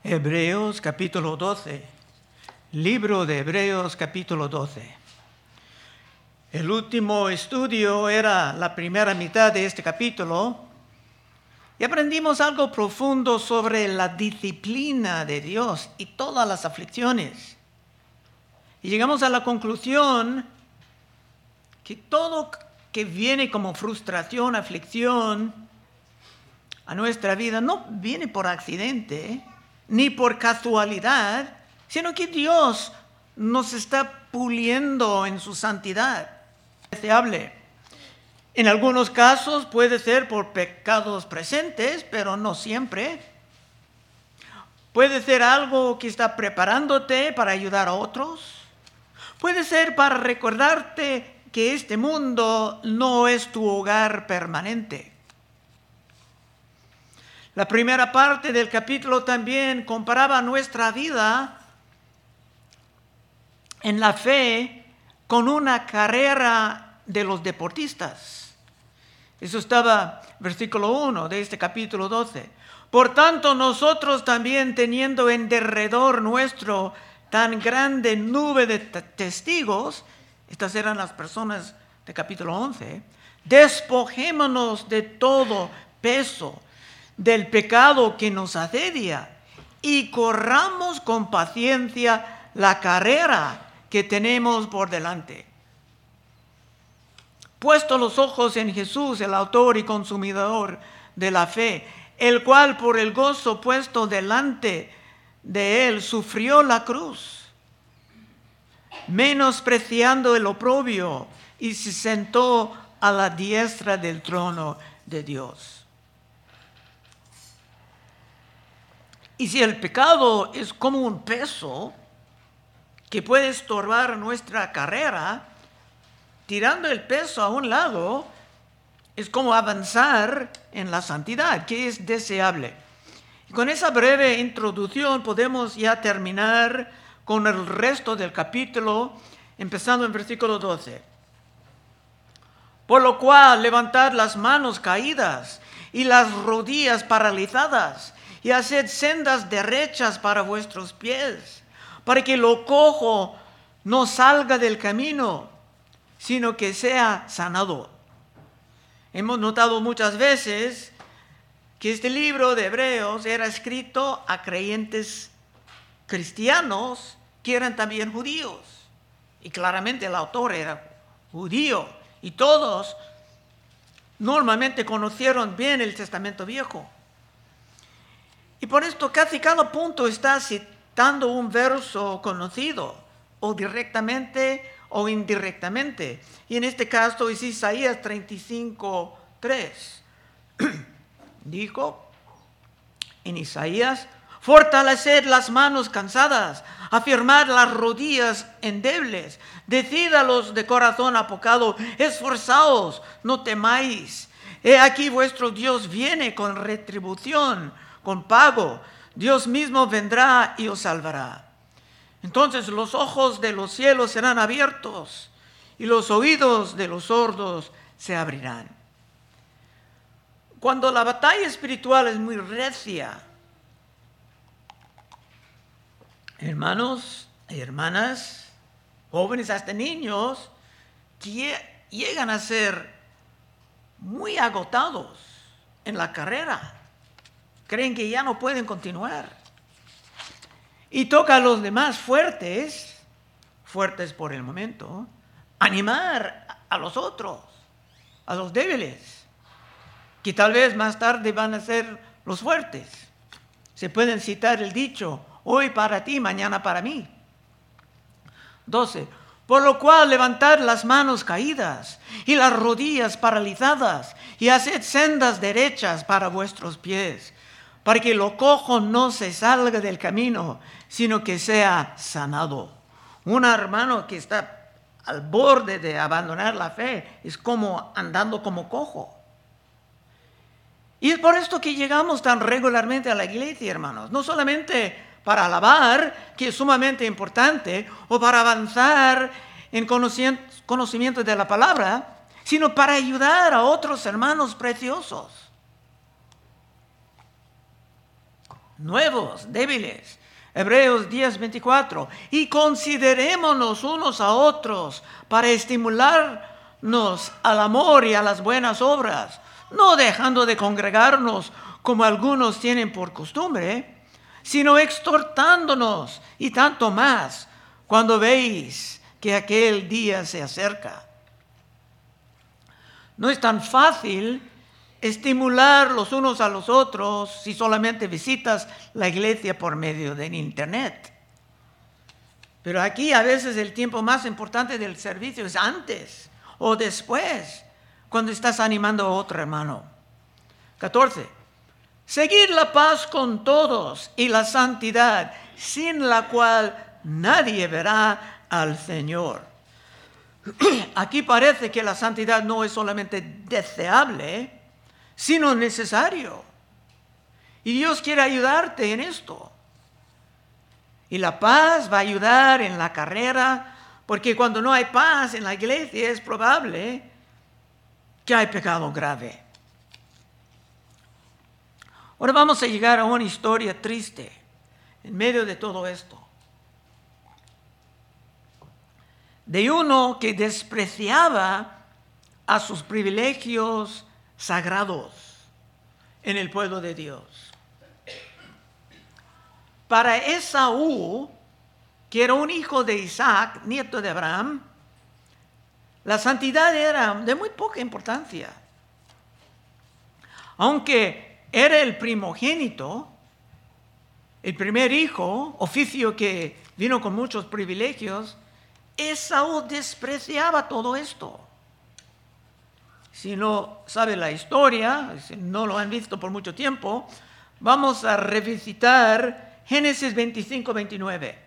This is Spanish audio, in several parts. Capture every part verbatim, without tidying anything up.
Hebreos capítulo doce. Libro de Hebreos capítulo doce. El último estudio era la primera mitad de este capítulo y aprendimos algo profundo sobre la disciplina de Dios y todas las aflicciones. Y llegamos a la conclusión que todo que viene como frustración, aflicción a nuestra vida no viene por accidente ni por casualidad, sino que Dios nos está puliendo en su santidad. Deseable. En algunos casos puede ser por pecados presentes, pero no siempre. Puede ser algo que está preparándote para ayudar a otros. Puede ser para recordarte que este mundo no es tu hogar permanente. La primera parte del capítulo también comparaba nuestra vida en la fe con una carrera de los deportistas. Eso estaba versículo uno de este capítulo doce. Por tanto, nosotros también, teniendo en derredor nuestro tan grande nube de t- testigos, estas eran las personas de capítulo once, despojémonos de todo peso del pecado que nos asedia y corramos con paciencia la carrera que tenemos por delante. Puesto los ojos en Jesús, el autor y consumidor de la fe, el cual por el gozo puesto delante de él sufrió la cruz, menospreciando el oprobio, y se sentó a la diestra del trono de Dios. Y si el pecado es como un peso que puede estorbar nuestra carrera, tirando el peso a un lado es como avanzar en la santidad, que es deseable. Y con esa breve introducción podemos ya terminar con el resto del capítulo, empezando en versículo doce. Por lo cual, levantad las manos caídas y las rodillas paralizadas, y haced sendas derechas para vuestros pies, para que lo cojo no salga del camino, sino que sea sanado. Hemos notado muchas veces que este libro de Hebreos era escrito a creyentes cristianos que eran también judíos. Y claramente el autor era judío. Y todos normalmente conocieron bien el Testamento Viejo. Y por esto casi cada punto está citando un verso conocido, o directamente o indirectamente. Y en este caso es Isaías treinta y cinco, tres. Dijo en Isaías: fortaleced las manos cansadas, afirmad las rodillas endebles, decid a los de corazón apocado: esforzaos, no temáis. He aquí vuestro Dios viene con retribución, con pago. Dios mismo vendrá y os salvará. Entonces los ojos de los cielos serán abiertos y los oídos de los sordos se abrirán. Cuando la batalla espiritual es muy recia, hermanos y hermanas, jóvenes hasta niños, llegan a ser muy agotados en la carrera. Creen que ya no pueden continuar. Y toca a los demás fuertes, fuertes por el momento, animar a los otros, a los débiles, que tal vez más tarde van a ser los fuertes. Se pueden citar el dicho: hoy para ti, mañana para mí. doce. Por lo cual levantad las manos caídas y las rodillas paralizadas, y haced sendas derechas para vuestros pies, para que lo cojo no se salga del camino, sino que sea sanado. Un hermano que está al borde de abandonar la fe es como andando como cojo. Y es por esto que llegamos tan regularmente a la iglesia, hermanos. No solamente para alabar, que es sumamente importante, o para avanzar en conocimiento de la palabra, sino para ayudar a otros hermanos preciosos. nuevos, débiles. Hebreos diez, veinticuatro. Y considerémonos unos a otros para estimularnos al amor y a las buenas obras, no dejando de congregarnos como algunos tienen por costumbre, sino exhortándonos, y tanto más cuando veis que aquel día se acerca. No es tan fácil estimular los unos a los otros si solamente visitas la iglesia por medio del internet. Pero aquí a veces el tiempo más importante del servicio es antes o después, cuando estás animando a otro hermano. catorce. Seguir la paz con todos y la santidad, sin la cual nadie verá al Señor. Aquí parece que la santidad no es solamente deseable, sino necesario. Y Dios quiere ayudarte en esto. Y la paz va a ayudar en la carrera, porque cuando no hay paz en la iglesia es probable que hay pecado grave. Ahora vamos a llegar a una historia triste en medio de todo esto. De uno que despreciaba a sus privilegios sagrados en el pueblo de Dios. Para Esaú, que era un hijo de Isaac, nieto de Abraham, la santidad era de muy poca importancia. Aunque era el primogénito, el primer hijo, oficio que vino con muchos privilegios, Esaú despreciaba todo esto. Si no sabe la historia, si no lo han visto por mucho tiempo, vamos a revisitar Génesis veinticinco, veintinueve.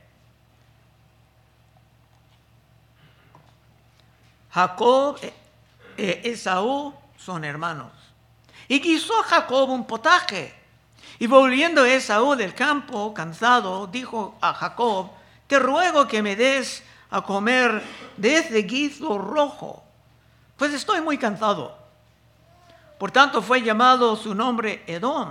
Jacob e Esaú son hermanos. Y guisó Jacob un potaje. Y volviendo Esaú del campo, cansado, dijo a Jacob: te ruego que me des a comer de ese guiso rojo, pues estoy muy cansado. Por tanto fue llamado su nombre Edom.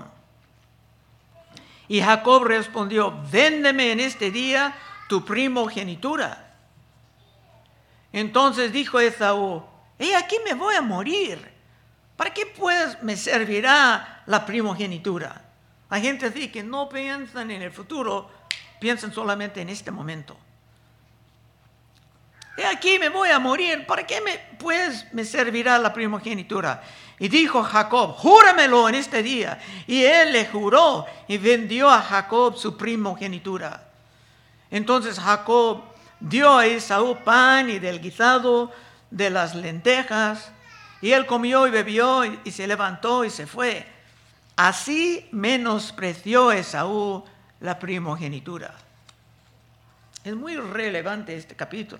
Y Jacob respondió: véndeme en este día tu primogenitura. Entonces dijo Esaú: he aquí me voy a morir. ¿Para qué pues me servirá la primogenitura? Hay gente así que no piensan en el futuro, piensan solamente en este momento. He aquí me voy a morir, ¿para qué me, pues me servirá la primogenitura? Y dijo Jacob: júramelo en este día. Y él le juró y vendió a Jacob su primogenitura. Entonces Jacob dio a Esaú pan y del guisado de las lentejas, y él comió y bebió y, y se levantó y se fue. Así menospreció Esaú la primogenitura. Es muy relevante este capítulo.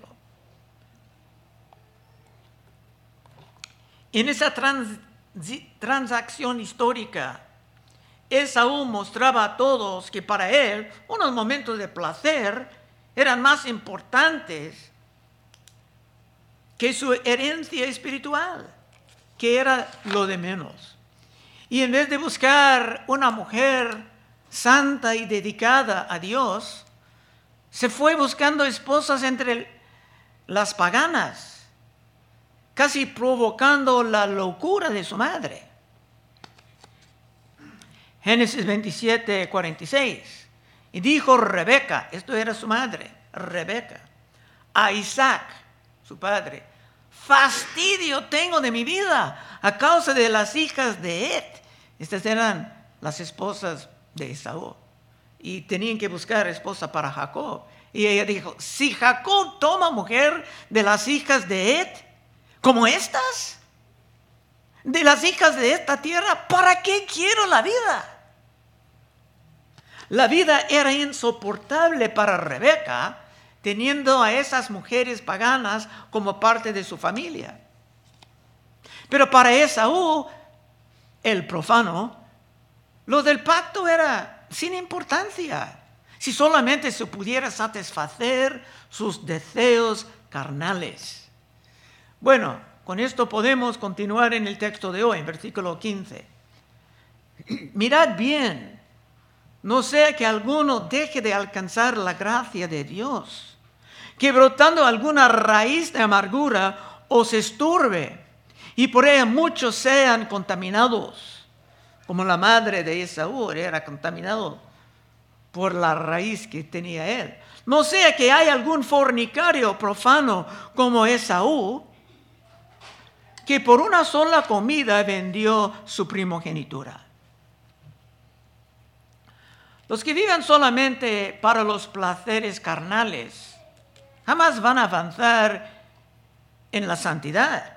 En esa trans, transacción histórica, Esaú mostraba a todos que para él unos momentos de placer eran más importantes que su herencia espiritual, que era lo de menos. Y en vez de buscar una mujer santa y dedicada a Dios, se fue buscando esposas entre las paganas, casi provocando la locura de su madre. Génesis veintisiete, cuarenta y seis. Y dijo Rebeca, esto era su madre, Rebeca, a Isaac, su padre: fastidio tengo de mi vida a causa de las hijas de Het. Estas eran las esposas de Esaú y tenían que buscar esposa para Jacob. Y ella dijo: si Jacob toma mujer de las hijas de Het, como estas, de las hijas de esta tierra, ¿para qué quiero la vida? La vida era insoportable para Rebeca, teniendo a esas mujeres paganas como parte de su familia. Pero para Esaú, el profano, lo del pacto era sin importancia, si solamente se pudiera satisfacer sus deseos carnales. Bueno, con esto podemos continuar en el texto de hoy, en versículo quince. Mirad bien no sea que alguno deje de alcanzar la gracia de Dios, que brotando alguna raíz de amargura os esturbe, y por ella muchos sean contaminados, como la madre de Esaú era contaminado por la raíz que tenía él. No sea que haya algún fornicario profano como Esaú, que por una sola comida vendió su primogenitura. Los que viven solamente para los placeres carnales jamás van a avanzar en la santidad,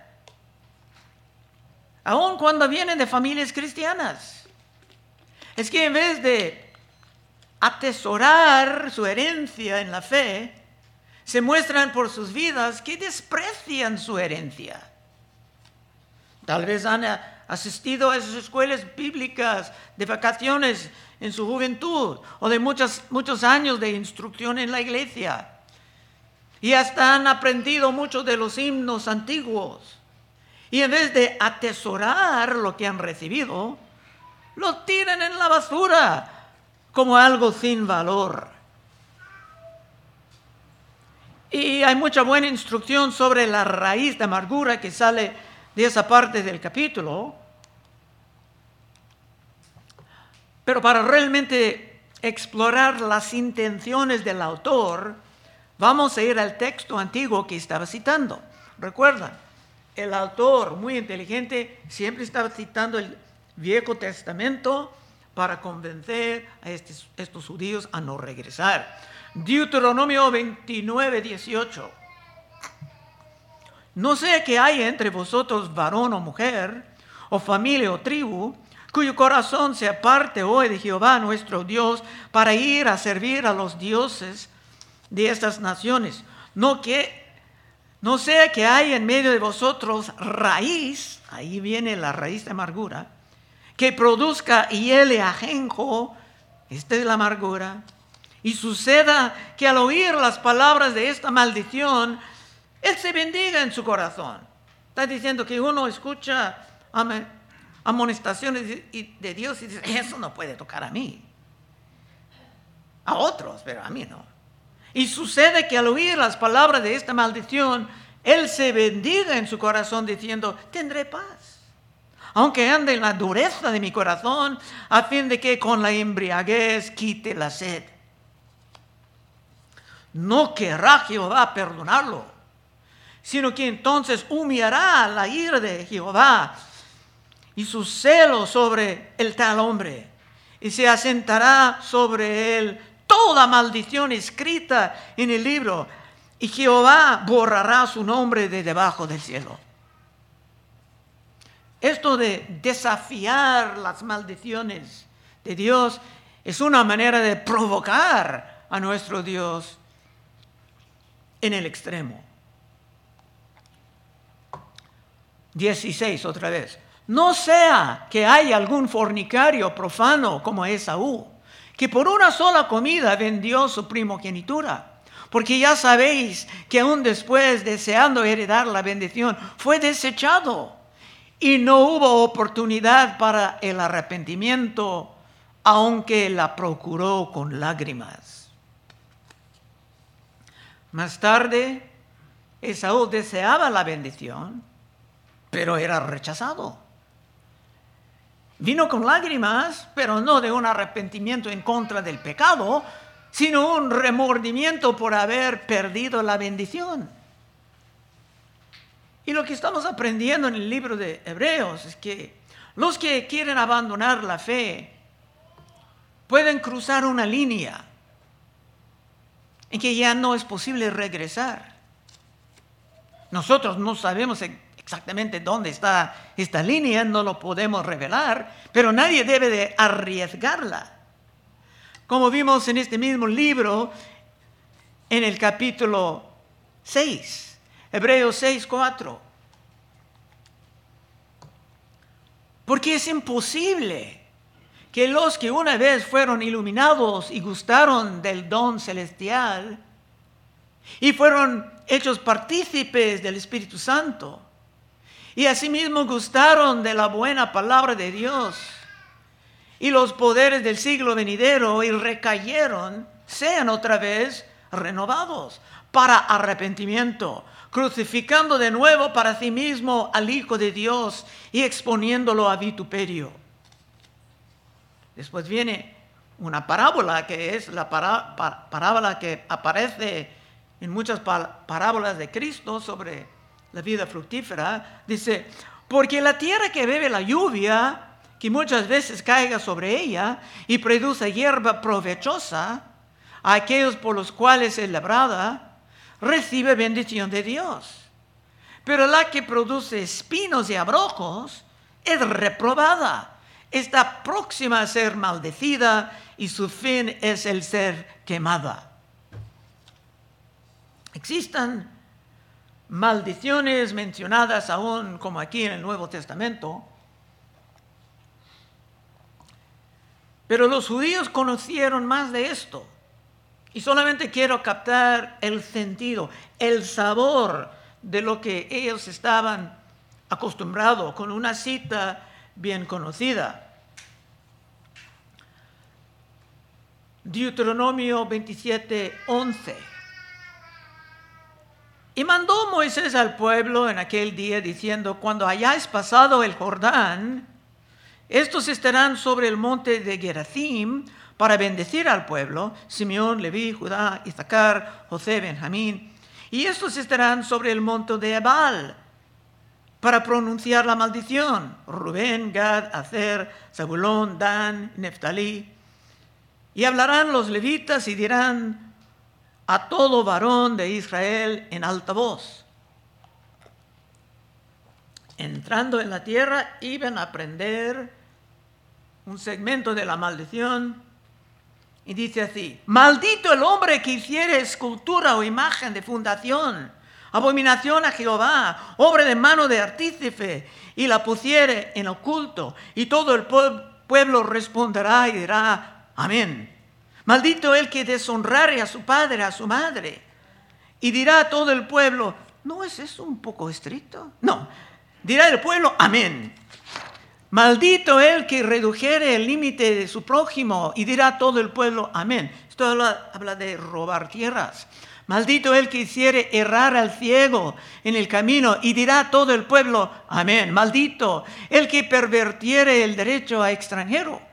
aun cuando vienen de familias cristianas. Es que en vez de atesorar su herencia en la fe, se muestran por sus vidas que desprecian su herencia. Tal vez han asistido a esas escuelas bíblicas de vacaciones en su juventud o de muchos, muchos años de instrucción en la iglesia. Y hasta han aprendido muchos de los himnos antiguos. Y en vez de atesorar lo que han recibido, lo tiran en la basura como algo sin valor. Y hay mucha buena instrucción sobre la raíz de amargura que sale de esa parte del capítulo. Pero para realmente explorar las intenciones del autor, vamos a ir al texto antiguo que estaba citando. Recuerdan, el autor, muy inteligente, siempre estaba citando el Viejo Testamento para convencer a estos, estos judíos a no regresar. Deuteronomio veintinueve, dieciocho. No sea que haya entre vosotros varón o mujer, o familia o tribu, cuyo corazón se aparte hoy de Jehová nuestro Dios para ir a servir a los dioses de estas naciones. No, que, no sea que haya en medio de vosotros raíz, ahí viene la raíz de amargura, que produzca hiele ajenjo, esta es la amargura, y suceda que al oír las palabras de esta maldición, él se bendiga en su corazón. Está diciendo que uno escucha amonestaciones de Dios y dice, eso no puede tocar a mí. A otros, pero a mí no. Y sucede que al oír las palabras de esta maldición, él se bendiga en su corazón diciendo, tendré paz, aunque ande en la dureza de mi corazón, a fin de que con la embriaguez quite la sed. No querrá Jehová perdonarlo, sino que entonces humillará la ira de Jehová y su celo sobre el tal hombre, y se asentará sobre él toda maldición escrita en el libro, y Jehová borrará su nombre de debajo del cielo. Esto de desafiar las maldiciones de Dios es una manera de provocar a nuestro Dios en el extremo. dieciséis otra vez. No sea que haya algún fornicario profano como Esaú, que por una sola comida vendió su primogenitura. Porque ya sabéis que aún después, deseando heredar la bendición, fue desechado y no hubo oportunidad para el arrepentimiento, aunque la procuró con lágrimas. Más tarde, Esaú deseaba la bendición, pero era rechazado. Vino con lágrimas, pero no de un arrepentimiento en contra del pecado, sino un remordimiento por haber perdido la bendición. Y lo que estamos aprendiendo en el libro de Hebreos es que los que quieren abandonar la fe pueden cruzar una línea en que ya no es posible regresar. Nosotros no sabemos exactamente dónde está esta línea, no lo podemos revelar, pero nadie debe de arriesgarla. Como vimos en este mismo libro, en el capítulo seis, Hebreos seis, cuatro. Porque es imposible que los que una vez fueron iluminados y gustaron del don celestial y fueron hechos partícipes del Espíritu Santo y asimismo gustaron de la buena palabra de Dios y los poderes del siglo venidero y recayeron, sean otra vez renovados para arrepentimiento, crucificando de nuevo para sí mismo al Hijo de Dios y exponiéndolo a vituperio. Después viene una parábola que es la pará, par, parábola que aparece en muchas parábolas de Cristo sobre la vida fructífera. Dice, porque la tierra que bebe la lluvia, que muchas veces caiga sobre ella y produce hierba provechosa, a aquellos por los cuales es labrada, recibe bendición de Dios. Pero la que produce espinos y abrojos es reprobada, está próxima a ser maldecida y su fin es el ser quemada. Existen maldiciones mencionadas aún como aquí en el Nuevo Testamento, pero los judíos conocieron más de esto. Y solamente quiero captar el sentido, el sabor de lo que ellos estaban acostumbrados con una cita bien conocida. Deuteronomio veintisiete, once. Y mandó Moisés al pueblo en aquel día diciendo, cuando hayáis pasado el Jordán, estos estarán sobre el monte de Gerizim para bendecir al pueblo, Simeón, Leví, Judá, Issacar, José, Benjamín. Y estos estarán sobre el monte de Ebal para pronunciar la maldición, Rubén, Gad, Aser, Zabulón, Dan, Neftalí. Y hablarán los levitas y dirán a todo varón de Israel en alta voz. Entrando en la tierra, iban a aprender un segmento de la maldición. Y dice así, maldito el hombre que hiciere escultura o imagen de fundación, abominación a Jehová, obra de mano de artífice, y la pusiere en oculto, y todo el pueblo responderá y dirá, amén. Maldito el que deshonrare a su padre, a su madre, y dirá a todo el pueblo, ¿no es eso un poco estricto? No, dirá el pueblo, amén. Maldito el que redujere el límite de su prójimo, y dirá todo el pueblo, amén. Esto habla, habla de robar tierras. Maldito el que hiciere errar al ciego en el camino, y dirá todo el pueblo, amén. Maldito el que pervertiere el derecho a extranjero.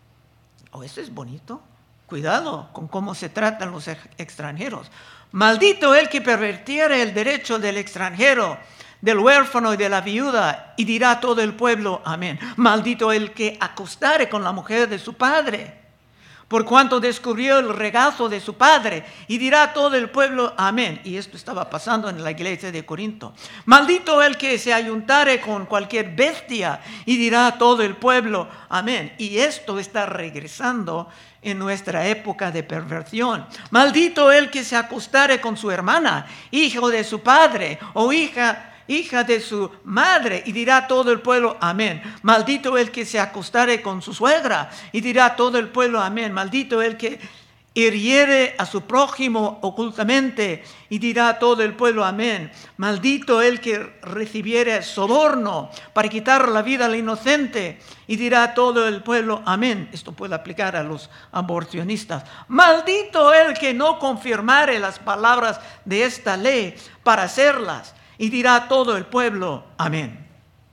Oh, eso es bonito. Cuidado con cómo se tratan los extranjeros. Maldito el que pervertiere el derecho del extranjero, del huérfano y de la viuda, y dirá todo el pueblo, amén. Maldito el que acostare con la mujer de su padre, por cuanto descubrió el regazo de su padre, y dirá todo el pueblo, amén. Y esto estaba pasando en la iglesia de Corinto. Maldito el que se ayuntare con cualquier bestia, y dirá todo el pueblo, amén. Y esto está regresando en nuestra época de perversión. Maldito el que se acostare con su hermana, hijo de su padre, o hija hija de su madre, y dirá todo el pueblo, amén. Maldito el que se acostare con su suegra, y dirá todo el pueblo, amén. Maldito el que hiriere a su prójimo ocultamente, y dirá todo el pueblo, amén. Maldito el que recibiere soborno para quitar la vida al inocente, y dirá todo el pueblo, amén. Esto puede aplicar a los aborcionistas. Maldito el que no confirmare las palabras de esta ley para hacerlas, y dirá todo el pueblo, amén.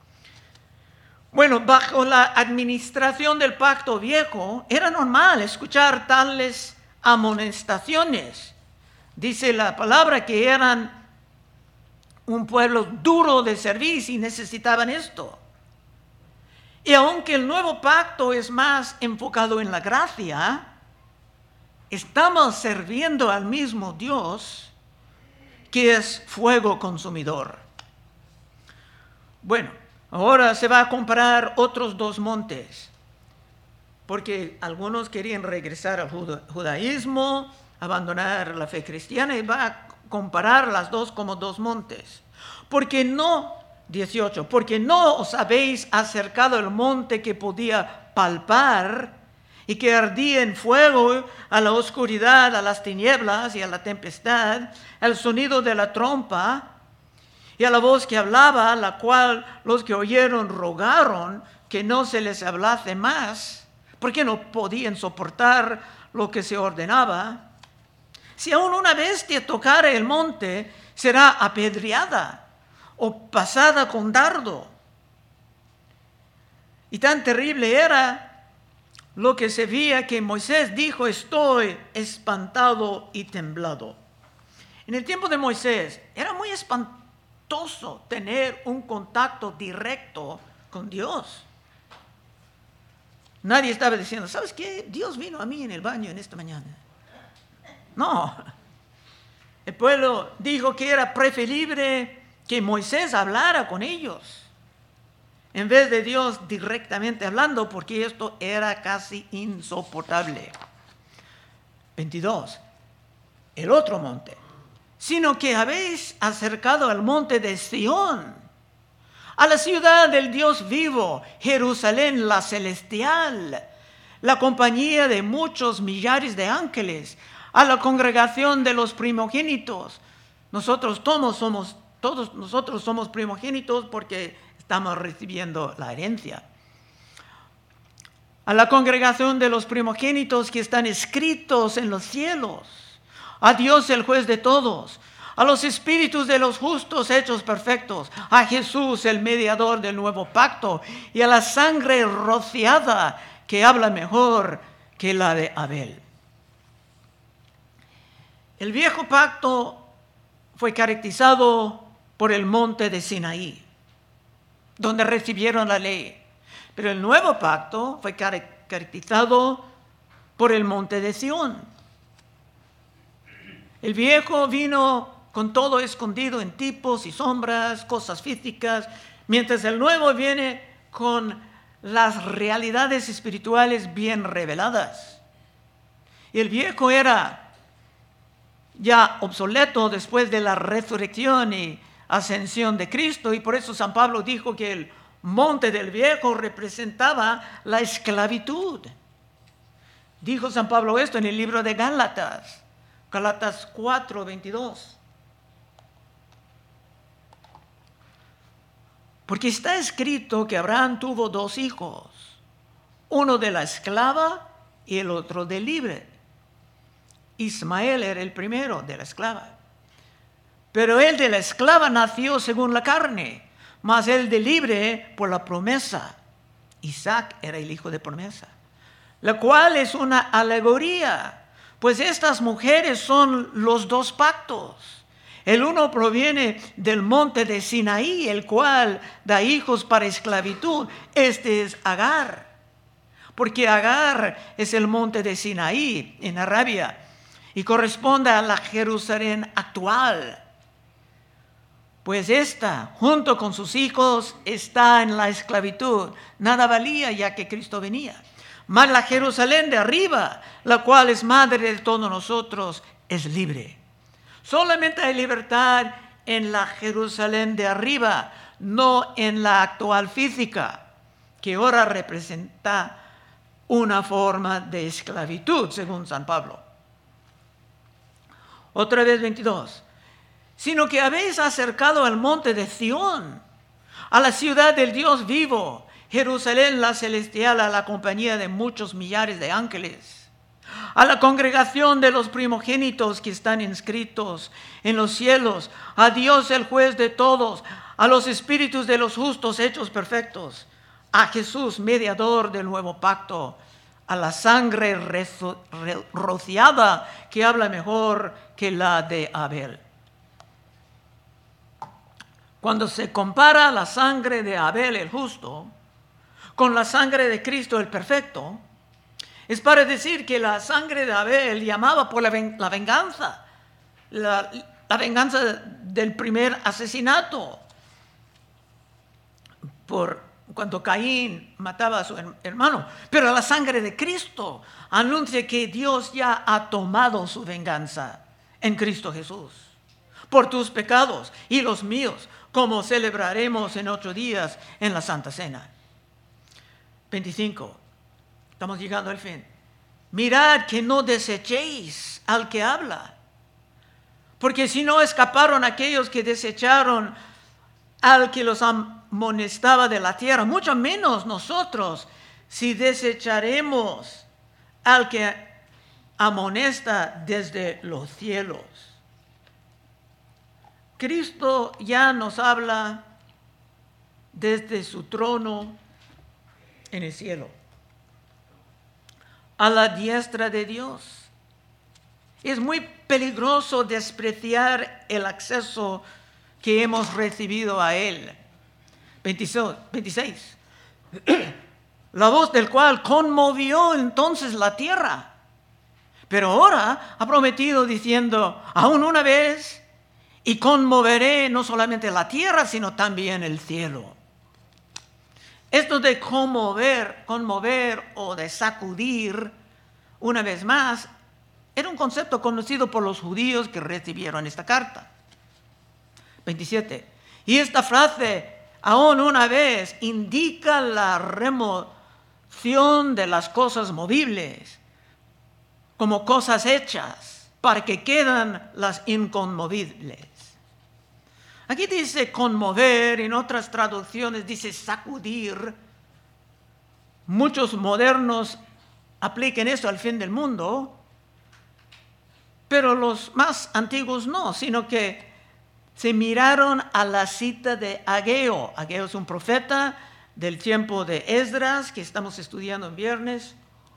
Bueno, bajo la administración del pacto viejo, era normal escuchar tales amonestaciones. Dice la palabra que eran un pueblo duro de servir y necesitaban esto. Y aunque el nuevo pacto es más enfocado en la gracia, estamos sirviendo al mismo Dios, que es fuego consumidor. Bueno, ahora se va a comparar otros dos montes, porque algunos querían regresar al judaísmo, abandonar la fe cristiana, y va a comparar las dos como dos montes. Porque no, dieciocho, porque no os habéis acercado al monte que podía palpar y que ardía en fuego, a la oscuridad, a las tinieblas y a la tempestad, al sonido de la trompa y a la voz que hablaba, la cual los que oyeron rogaron que no se les hablase más, porque no podían soportar lo que se ordenaba. Si aún una bestia tocara el monte, será apedreada o pasada con dardo. Y tan terrible era lo que se veía que Moisés dijo: estoy espantado y temblado. En el tiempo de Moisés era muy espantoso tener un contacto directo con Dios. Nadie estaba diciendo: ¿sabes qué? Dios vino a mí en el baño en esta mañana. No. El pueblo dijo que era preferible que Moisés hablara con ellos en vez de Dios directamente hablando, porque esto era casi insoportable. veintidós. El otro monte. Sino que habéis acercado al monte de Sión, a la ciudad del Dios vivo, Jerusalén la celestial, la compañía de muchos millares de ángeles, a la congregación de los primogénitos. Nosotros todos somos, todos nosotros somos primogénitos porque estamos recibiendo la herencia. A la congregación de los primogénitos que están escritos en los cielos, a Dios el juez de todos, a los espíritus de los justos hechos perfectos, a Jesús el mediador del nuevo pacto, y a la sangre rociada que habla mejor que la de Abel. El viejo pacto fue caracterizado por el monte de Sinaí, donde recibieron la ley. Pero el nuevo pacto fue caracterizado por el monte de Sión. El viejo vino con todo escondido en tipos y sombras, cosas físicas, mientras el nuevo viene con las realidades espirituales bien reveladas. Y el viejo era ya obsoleto después de la resurrección y ascensión de Cristo, y por eso San Pablo dijo que el monte del viejo representaba la esclavitud. Dijo San Pablo esto en el libro de Gálatas, Gálatas cuatro, veintidós. Porque está escrito que Abraham tuvo dos hijos, uno de la esclava y el otro del libre. Ismael era el primero de la esclava. Pero el de la esclava nació según la carne, mas el de libre por la promesa. Isaac era el hijo de promesa, la cual es una alegoría, pues estas mujeres son los dos pactos. El uno proviene del monte de Sinaí, el cual da hijos para esclavitud. Este es Agar, porque Agar es el monte de Sinaí en Arabia y corresponde a la Jerusalén actual. Pues esta, junto con sus hijos, está en la esclavitud. Nada valía ya que Cristo venía. Mas la Jerusalén de arriba, la cual es madre de todos nosotros, es libre. Solamente hay libertad en la Jerusalén de arriba, no en la actual física, que ahora representa una forma de esclavitud, según San Pablo. Otra vez veintidós. Sino que habéis acercado al monte de Sión, a la ciudad del Dios vivo, Jerusalén la celestial, a la compañía de muchos millares de ángeles, a la congregación de los primogénitos que están inscritos en los cielos, a Dios el juez de todos, a los espíritus de los justos hechos perfectos, a Jesús mediador del nuevo pacto, a la sangre rezo, re, rociada que habla mejor que la de Abel. Cuando se compara la sangre de Abel el justo con la sangre de Cristo el perfecto, es para decir que la sangre de Abel llamaba por la, ven, la venganza, la, la venganza del primer asesinato, por cuando Caín mataba a su hermano. Pero la sangre de Cristo anuncia que Dios ya ha tomado su venganza en Cristo Jesús por tus pecados y los míos, como celebraremos en ocho días en la Santa Cena. veinticinco. Estamos llegando al fin. Mirad que no desechéis al que habla, porque si no escaparon aquellos que desecharon al que los amonestaba de la tierra, mucho menos nosotros, si desecharemos al que amonesta desde los cielos. Cristo ya nos habla desde su trono en el cielo, a la diestra de Dios. Es muy peligroso despreciar el acceso que hemos recibido a Él. veintiséis. La voz del cual conmovió entonces la tierra. Pero ahora ha prometido diciendo, aún una vez, y conmoveré no solamente la tierra, sino también el cielo. Esto de conmover, conmover o de sacudir, una vez más, era un concepto conocido por los judíos que recibieron esta carta. veintisiete. Y esta frase, aún una vez, indica la remoción de las cosas movibles, como cosas hechas, para que quedan las inconmovibles. Aquí dice conmover, en otras traducciones dice sacudir. Muchos modernos apliquen esto al fin del mundo, pero los más antiguos no, sino que se miraron a la cita de Ageo. Ageo es un profeta del tiempo de Esdras, que estamos estudiando en viernes.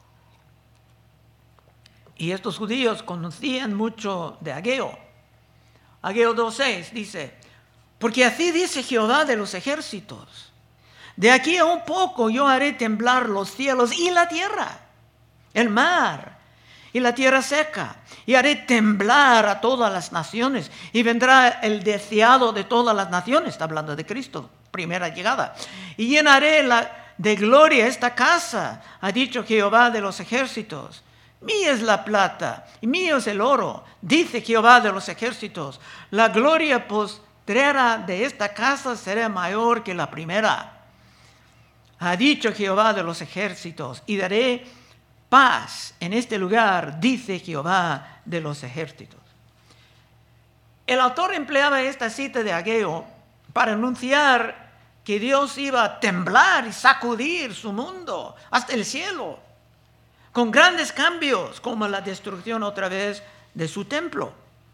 Y estos judíos conocían mucho de Ageo. Ageo dos seis dice, porque así dice Jehová de los ejércitos, de aquí a un poco yo haré temblar los cielos y la tierra, el mar y la tierra seca, y haré temblar a todas las naciones, y vendrá el deseado de todas las naciones, está hablando de Cristo, primera llegada, y llenaré la, de gloria esta casa, ha dicho Jehová de los ejércitos. Mía es la plata y mío es el oro, dice Jehová de los ejércitos. La gloria postrera de esta casa será mayor que la primera. Ha dicho Jehová de los ejércitos, y daré paz en este lugar, dice Jehová de los ejércitos. El autor empleaba esta cita de Ageo para anunciar que Dios iba a temblar y sacudir su mundo hasta el cielo, con grandes cambios, como la destrucción otra vez de su templo.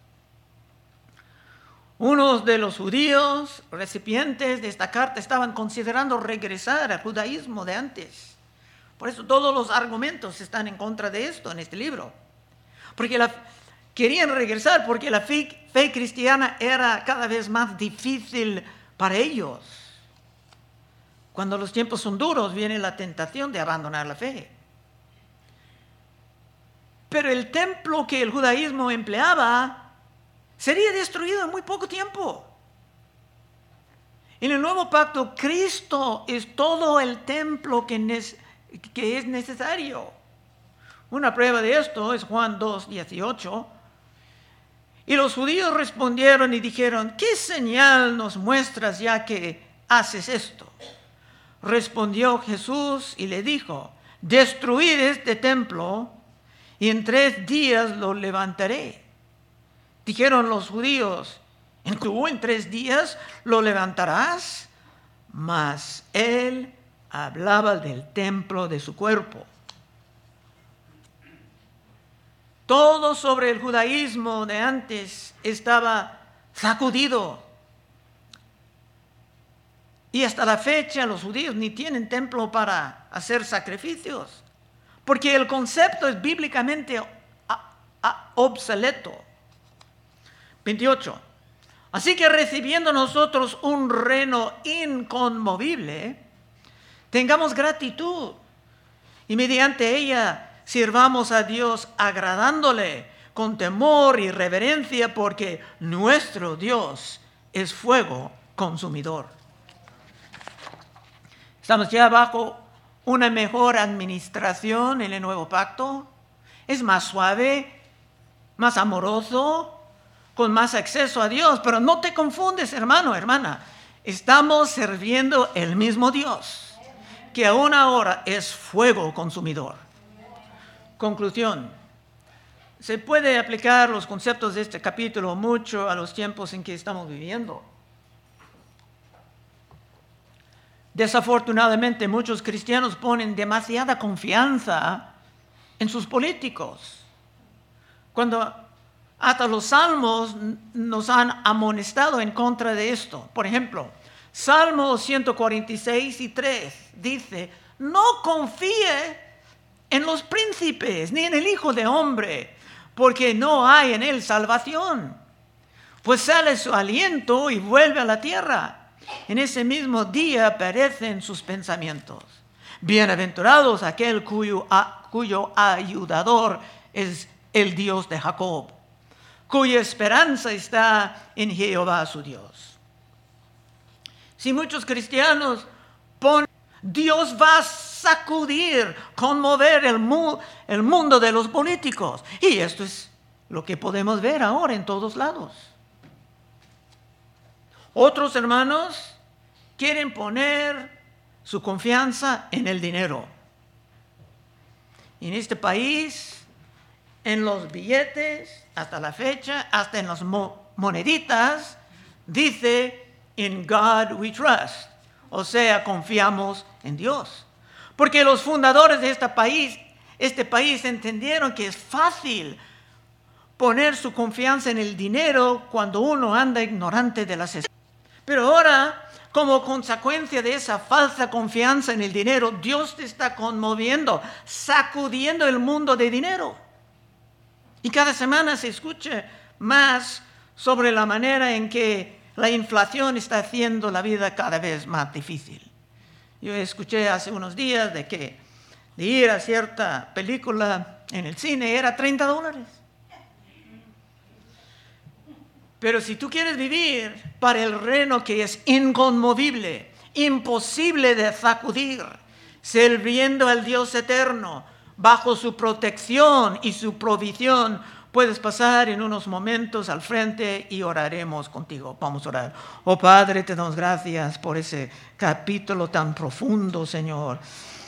Unos de los judíos recipientes de esta carta estaban considerando regresar al judaísmo de antes. Por eso todos los argumentos están en contra de esto en este libro. Porque la, querían regresar porque la fe, fe cristiana era cada vez más difícil para ellos. Cuando los tiempos son duros, viene la tentación de abandonar la fe. Pero el templo que el judaísmo empleaba sería destruido en muy poco tiempo. En el nuevo pacto, Cristo es todo el templo que, ne- que es necesario. Una prueba de esto es Juan dos dieciocho. Y los judíos respondieron y dijeron, ¿qué señal nos muestras ya que haces esto? Respondió Jesús y le dijo, destruid este templo y en tres días lo levantaré. Dijeron los judíos, ¿tú en tres días lo levantarás? Mas él hablaba del templo de su cuerpo. Todo sobre el judaísmo de antes estaba sacudido. Y hasta la fecha los judíos ni tienen templo para hacer sacrificios, porque el concepto es bíblicamente obsoleto. veintiocho. Así que recibiendo nosotros un reino inconmovible, tengamos gratitud y mediante ella sirvamos a Dios agradándole con temor y reverencia, porque nuestro Dios es fuego consumidor. Estamos ya bajo una mejor administración en el nuevo pacto. Es más suave, más amoroso, con más acceso a Dios. Pero no te confundes, hermano, hermana. Estamos sirviendo el mismo Dios, que aún ahora es fuego consumidor. Conclusión. Se puede aplicar los conceptos de este capítulo mucho a los tiempos en que estamos viviendo. Desafortunadamente, muchos cristianos ponen demasiada confianza en sus políticos, cuando hasta los salmos nos han amonestado en contra de esto. Por ejemplo, Salmo ciento cuarenta y seis y tres dice: no confíe en los príncipes ni en el Hijo de Hombre, porque no hay en él salvación, pues sale su aliento y vuelve a la tierra. En ese mismo día perecen sus pensamientos. Bienaventurados aquel cuyo, cuyo ayudador es el Dios de Jacob, cuya esperanza está en Jehová su Dios. Si muchos cristianos ponen, Dios va a sacudir, conmover el, mu- el mundo de los políticos. Y esto es lo que podemos ver ahora en todos lados. Otros hermanos quieren poner su confianza en el dinero. En este país, en los billetes, hasta la fecha, hasta en las mo- moneditas, dice: in God we trust. O sea, confiamos en Dios. Porque los fundadores de este país, este país entendieron que es fácil poner su confianza en el dinero cuando uno anda ignorante de las escrituras. Pero ahora, como consecuencia de esa falsa confianza en el dinero, Dios te está conmoviendo, sacudiendo el mundo de dinero. Y cada semana se escucha más sobre la manera en que la inflación está haciendo la vida cada vez más difícil. Yo escuché hace unos días de que de ir a cierta película en el cine era treinta dólares. Pero si tú quieres vivir para el reino que es inconmovible, imposible de sacudir, sirviendo al Dios eterno, bajo su protección y su provisión, puedes pasar en unos momentos al frente y oraremos contigo. Vamos a orar. Oh Padre, te damos gracias por ese capítulo tan profundo, Señor,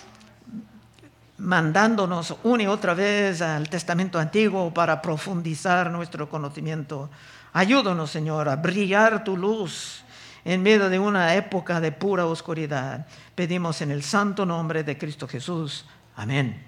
mandándonos una y otra vez al Testamento Antiguo para profundizar nuestro conocimiento. Ayúdanos, Señor, a brillar tu luz en medio de una época de pura oscuridad. Pedimos en el santo nombre de Cristo Jesús. Amén.